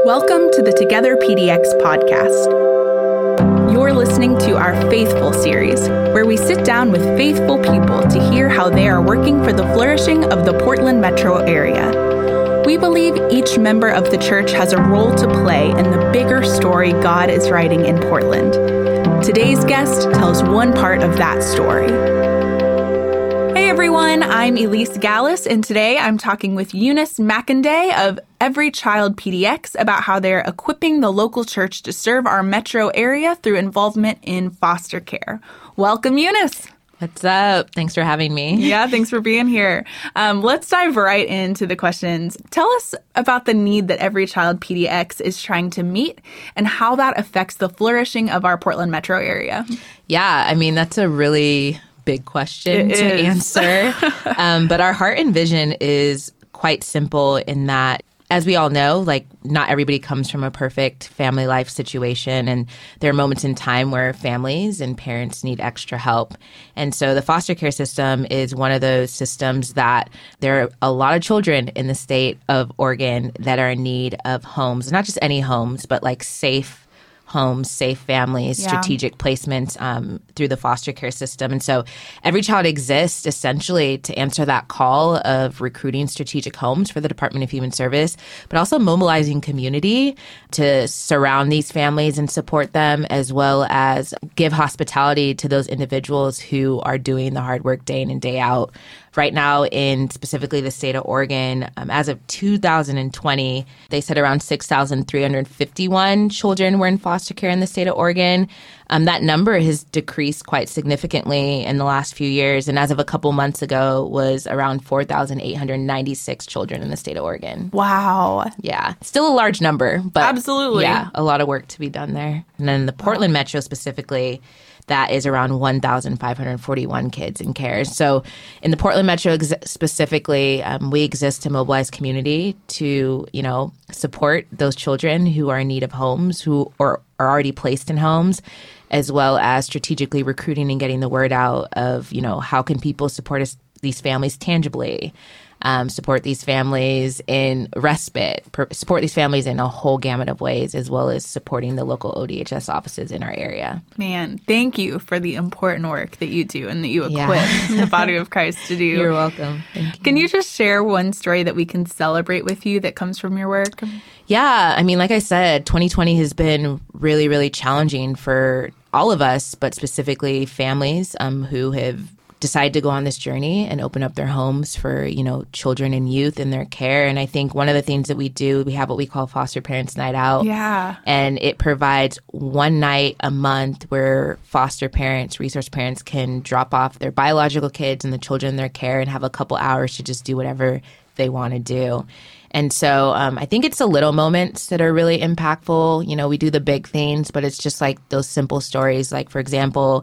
Welcome to the Together PDX podcast. You're listening to our Faithful series, where we sit down with faithful people to hear how they are working for the flourishing of the Portland metro area. We believe each member of the church has a role to play in the bigger story God is writing in Portland. Today's guest tells one part of that story. Hey everyone, I'm Elise Gallus, and today I'm talking with Eunice McInday of Every Child PDX about how they're equipping the local church to serve our metro area through involvement in foster care. Welcome, Eunice. What's up? Thanks for having me. Yeah, thanks for being here. Let's dive right into the questions. Tell us about the need that Every Child PDX is trying to meet and how that affects the flourishing of our Portland metro area. Yeah, I mean, that's a really big question to answer. But our heart and vision is quite simple in that, as we all know, like not everybody comes from a perfect family life situation. And there are moments in time where families and parents need extra help. And so the foster care system is one of those systems that there are a lot of children in the state of Oregon that are in need of homes, not just any homes, but like safe homes, safe families, strategic placements through the foster care system. And so Every Child exists essentially to answer that call of recruiting strategic homes for the Department of Human Service, but also mobilizing community to surround these families and support them, as well as give hospitality to those individuals who are doing the hard work day in and day out. Right now, in specifically the state of Oregon, as of 2020, they said around 6,351 children were in foster care in the state of Oregon. That number has decreased quite significantly in the last few years, and as of a couple months ago, was around 4,896 children in the state of Oregon. Wow. Yeah. Still a large number, but absolutely. Yeah, a lot of work to be done there. And then the Portland Metro specifically, that is around 1,541 kids in care. So in the Portland Metro specifically, we exist to mobilize community to, support those children who are in need of homes, who are already placed in homes, as well as strategically recruiting and getting the word out of, how can people support these families tangibly, support these families in respite, support these families in a whole gamut of ways, as well as supporting the local ODHS offices in our area. Man, thank you for the important work that you do and that you equip the body of Christ to do. You're welcome. Thank you. Can you just share one story that we can celebrate with you that comes from your work? Yeah, I mean, like I said, 2020 has been really, really challenging for all of us, but specifically families who have decide to go on this journey and open up their homes for, children and youth in their care. And I think one of the things that we do, we have what we call Foster Parents Night Out. Yeah. And it provides one night a month where foster parents, resource parents can drop off their biological kids and the children in their care and have a couple hours to just do whatever they want to do. And so I think it's the little moments that are really impactful. We do the big things, but it's just like those simple stories. Like, for example,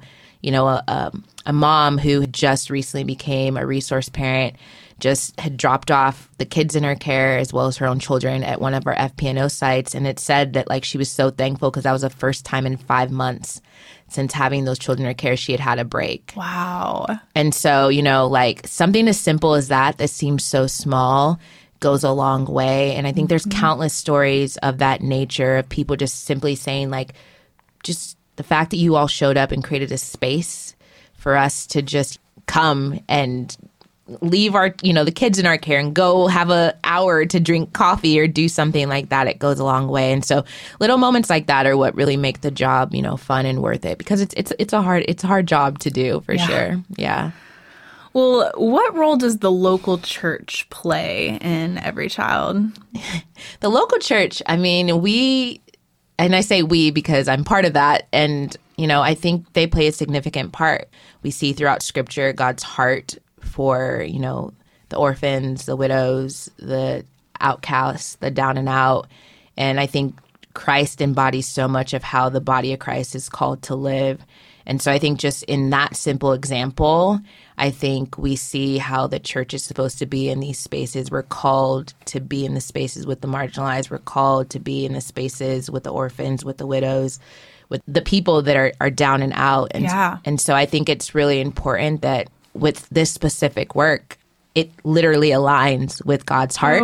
a mom who just recently became a resource parent just had dropped off the kids in her care as well as her own children at one of our FPNO sites. And it said that she was so thankful because that was the first time in 5 months since having those children in her care she had had a break. Wow. And so, something as simple as that seems so small goes a long way. And I think there's countless stories of that nature, of people just simply saying just the fact that you all showed up and created a space for us to just come and leave our, the kids in our care and go have an hour to drink coffee or do something like that, it goes a long way. And so little moments like that are what really make the job, fun and worth it, because it's a hard job to do for sure. Yeah. Well, what role does the local church play in Every Child? The local church, I mean, and I say we because I'm part of that. And, I think they play a significant part. We see throughout Scripture God's heart for, the orphans, the widows, the outcasts, the down and out. And I think Christ embodies so much of how the body of Christ is called to live. And so I think just in that simple example, I think we see how the church is supposed to be in these spaces. We're called to be in the spaces with the marginalized. We're called to be in the spaces with the orphans, with the widows, with the people that are down and out. And so I think it's really important that with this specific work, it literally aligns with God's heart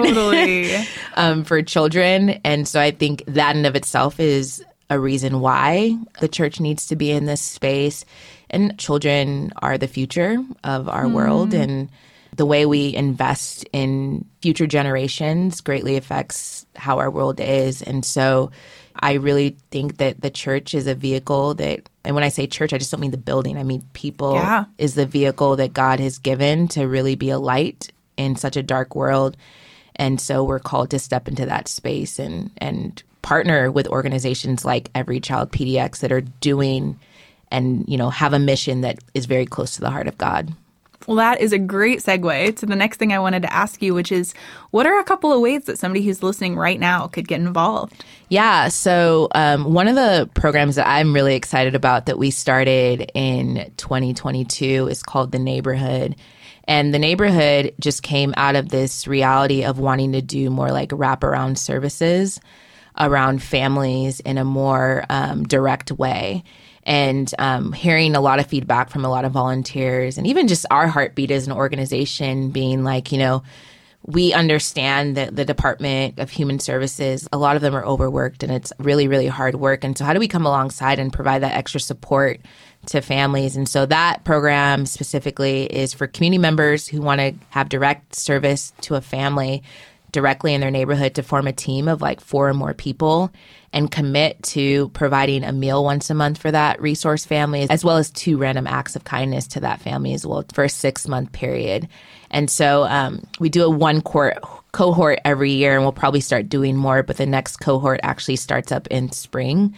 for children. And so I think that in of itself is a reason why the church needs to be in this space. And children are the future of our world. And the way we invest in future generations greatly affects how our world is. And so I really think that the church is a vehicle that, and when I say church, I just don't mean the building. I mean people is the vehicle that God has given to really be a light in such a dark world. And so we're called to step into that space and partner with organizations like Every Child PDX that are doing and, you know, have a mission that is very close to the heart of God. Well, that is a great segue to the next thing I wanted to ask you, which is, what are a couple of ways that somebody who's listening right now could get involved? Yeah, so one of the programs that I'm really excited about that we started in 2022 is called The Neighborhood. And The Neighborhood just came out of this reality of wanting to do more like wraparound services around families in a more direct way. And hearing a lot of feedback from a lot of volunteers and even just our heartbeat as an organization being like, you know, we understand that the Department of Human Services, a lot of them are overworked and it's really, really hard work. And so how do we come alongside and provide that extra support to families? And so that program specifically is for community members who want to have direct service to a family directly in their neighborhood to form a team of like 4 or more people and commit to providing a meal once a month for that resource family, as well as 2 random acts of kindness to that family as well for a 6-month period. And so we do a 1 cohort every year, and we'll probably start doing more, but the next cohort actually starts up in spring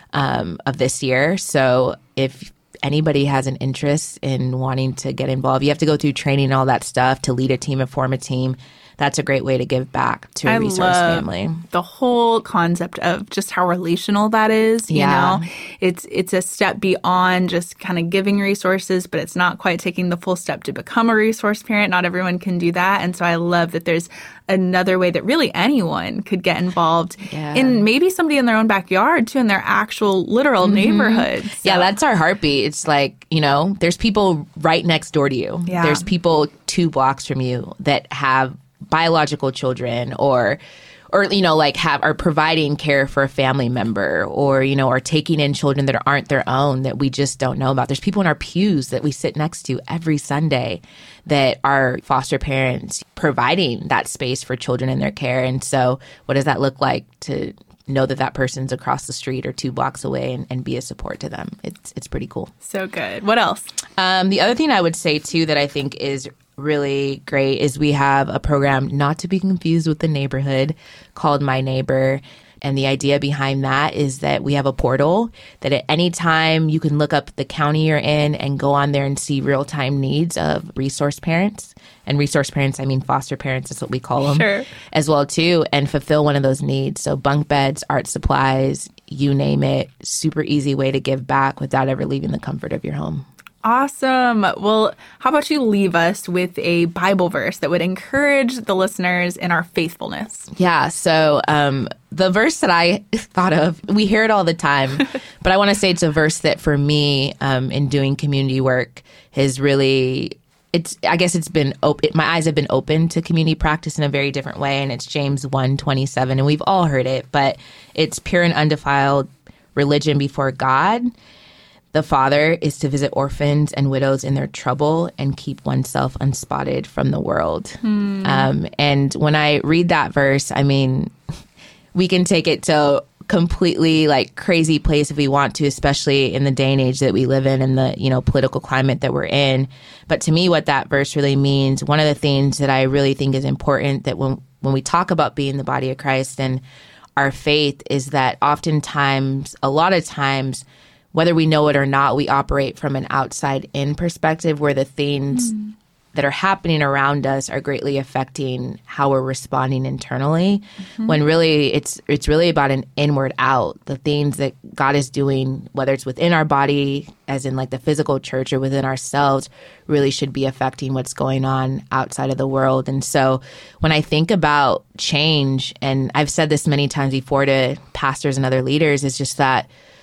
of this year. So if anybody has an interest in wanting to get involved, you have to go through training and all that stuff to lead a team and form a team. That's a great way to give back to a resource family. The whole concept of just how relational that is, you know, it's a step beyond just kind of giving resources, but it's not quite taking the full step to become a resource parent. Not everyone can do that. And so I love that there's another way that really anyone could get involved in maybe somebody in their own backyard too, in their actual literal neighborhood. So. Yeah, that's our heartbeat. It's like, you know, there's people right next door to you. Yeah. There's people 2 blocks from you that have biological children or you know, like are providing care for a family member or, you know, are taking in children that aren't their own that we just don't know about. There's people in our pews that we sit next to every Sunday that are foster parents providing that space for children in their care. And so what does that look like to know that that person's across the street or 2 blocks away and be a support to them? It's pretty cool. So good. What else? The other thing I would say, too, that I think is really great is we have a program, not to be confused with The Neighborhood, called My Neighbor. And the idea behind that is that we have a portal that at any time you can look up the county you're in and go on there and see real-time needs of resource parents. And resource parents, I mean foster parents, is what we call them as well, too, and fulfill one of those needs. So bunk beds, art supplies, you name it, super easy way to give back without ever leaving the comfort of your home. Awesome. Well, how about you leave us with a Bible verse that would encourage the listeners in our faithfulness? Yeah. So the verse that I thought of, we hear it all the time, but I want to say it's a verse that for me in doing community work has really, I guess it's been, my eyes have been open to community practice in a very different way. And it's James 1:27. And we've all heard it, but it's pure and undefiled religion before God. The Father is to visit orphans and widows in their trouble and keep oneself unspotted from the world. And when I read that verse, I mean, we can take it to completely like crazy place if we want to, especially in the day and age that we live in and the, you know, political climate that we're in. But to me, what that verse really means, one of the things that I really think is important that when we talk about being the body of Christ and our faith is that oftentimes, a lot of times, whether we know it or not, we operate from an outside-in perspective where the things that are happening around us are greatly affecting how we're responding internally, when really it's really about an inward out. The things that God is doing, whether it's within our body, as in like the physical church, or within ourselves, really should be affecting what's going on outside of the world. And so when I think about change, and I've said this many times before to pastors and other leaders, it's just that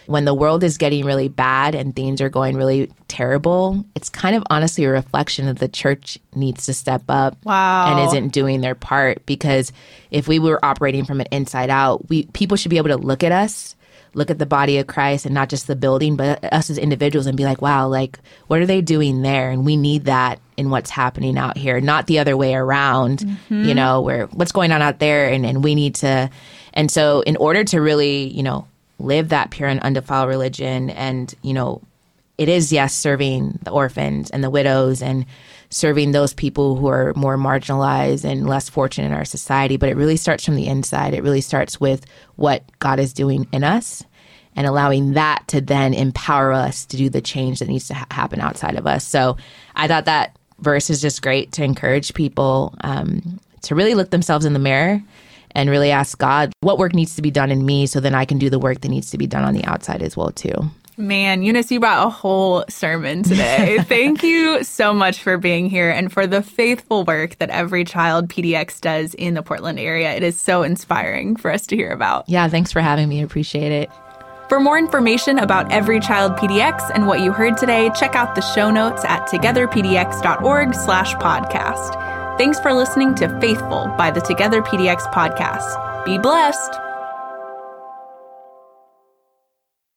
when the world is getting really bad and things are going really terrible, it's kind of honestly a reflection that the church needs to step up and isn't doing their part. Because if we were operating from an inside out, people should be able to look at us, look at the body of Christ, and not just the building, but us as individuals, and be like, wow, like, what are they doing there? And we need that in what's happening out here, not the other way around, you know, where what's going on out there, and we need to. And so in order to really, you know, live that pure and undefiled religion, and, you know, it is, yes, serving the orphans and the widows and serving those people who are more marginalized and less fortunate in our society. But it really starts from the inside. It really starts with what God is doing in us and allowing that to then empower us to do the change that needs to happen outside of us. So I thought that verse is just great to encourage people to really look themselves in the mirror and really ask God, what work needs to be done in me so then I can do the work that needs to be done on the outside as well, too. Man, Eunice, you brought a whole sermon today. Thank you so much for being here and for the faithful work that Every Child PDX does in the Portland area. It is so inspiring for us to hear about. Yeah, thanks for having me. I appreciate it. For more information about Every Child PDX and what you heard today, check out the show notes at togetherpdx.org/podcast. Thanks for listening to Faithful by the Together PDX podcast. Be blessed.